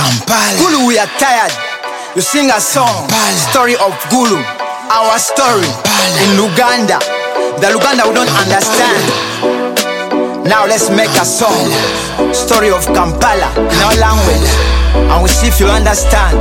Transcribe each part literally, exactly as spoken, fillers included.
Kampala. Gulu, we are tired. You sing a song, Kampala. Story of Gulu, our story Kampala. in Uganda. The Uganda we don't understand. Now let's make a song, Story of Kampala in our language, and we see if you understand.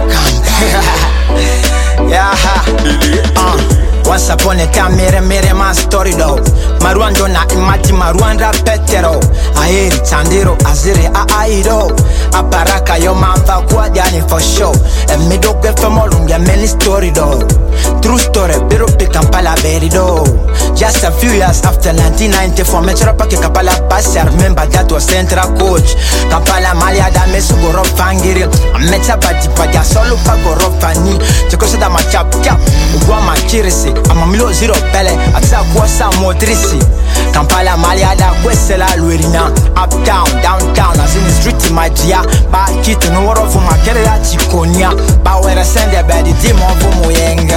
Yeah. Uh. Once upon a time, mere mere my story though. Maruando na imati maruanda petero. Aheri tandiro azire aido. Aparaka yo mamba kwa diani for show. And me do get from olunga many story though. True story, biro pe Kampala beri though. Just a few years after nineteen ninety-four, Metro Park Kampala pass. I remember that was central coach. Kampala malia da mesu goro fangiri. Metsa bati paja solo pa goro fani. Chikosa da machap chap. Ugwa machirisi. I'm a milo zero pele, atsa kwasa motrisi. Kampala malia da kwesela luerina. Uptown, downtown, as in the street in my dia. Ba kitu no woro fu makere ya chikonia. Ba wera sende bedi timo fu muyenga.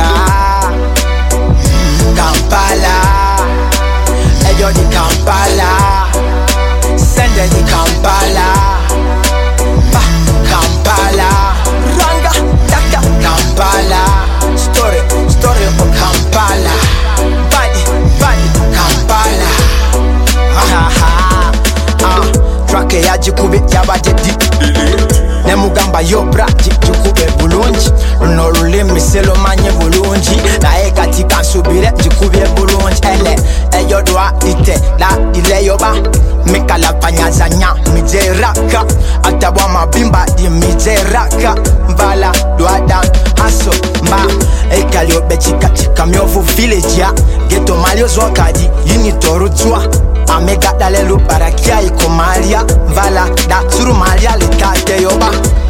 Kampala, eyo di Kampala. Sende di Kampala. Ba Kampala, ranga taka Kampala. Story, story of Kampala. Body, body, Kampala. Ha ha ha. Ah, track ya jikube yabate deep. Nemugamba yo bra jikube bulungi. No lulimi selo manye bulungi. Na eka tika subire jikube bulungi. Ele, eyo doa ite la ile yoba. Mika la panyazanya mijeraka. Atabwa mabimba di mijeraka. Mbala doa down aso mba. Eka liyo bechika chika miovu village ya. Geto malio zwakadi yini toru tua. Amega dale lu barakia iko malia. Mbala da suru malia litate yoba.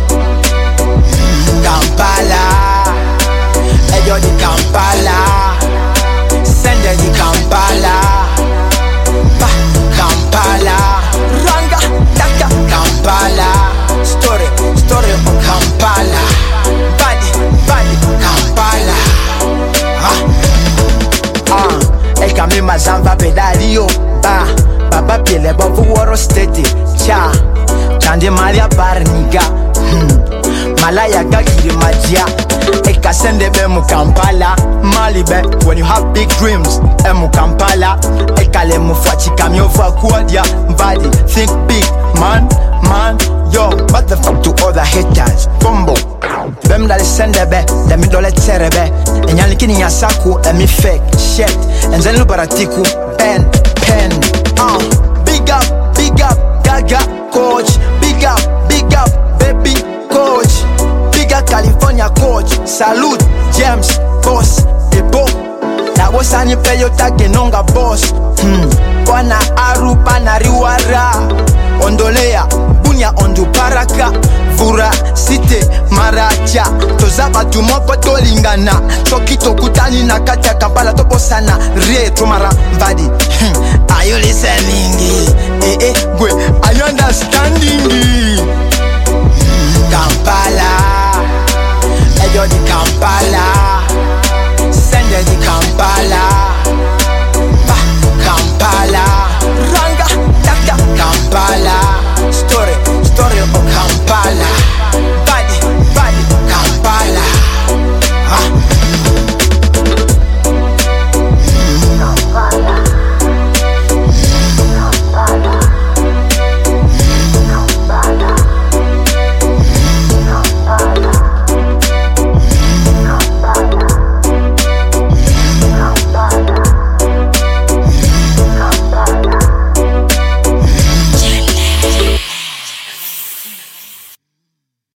Kampala, eyo di Kampala. Sende di Kampala. Ba Kampala, ranga taka Kampala. Story, story of Kampala. Body, body Kampala. Ah, ah, eka mi mazamba pedalio. Ba, baba pile bovu woro steady. Cha, chande malia barniga. Hmm. Malaya gagiri majia. Eka sende be mu Kampala. Malibe, when you have big dreams, emu Kampala. Eka le mu fachi kamyo fa kuadia. Body, think big, man, man. Yo, what the fuck to all the haters? Bombo. Bem dale sende be, de mi dole terebe. Enyani kini yasaku, emi fake shit. Enzeni lubaratiku, pen, pen. Uh, big up, big up, gaga, coach. Big up, big up, baby, coach. Big up, California coach. Salute, James, boss, Ebo. Na boss ani peyo take nonga boss. Hmm. Wana arupa na riwara. Ondolea, bunya ondu paraka. Vura, site, maracha. Tozaba tumoko tolingana. Chokito kutani na kati ya Kampala topo sana. Re tumara mbadi. Hmm. Are you listening? Eh eh, gwe, are you understanding? Kampala, eyo di Kampala. Sende di Kampala.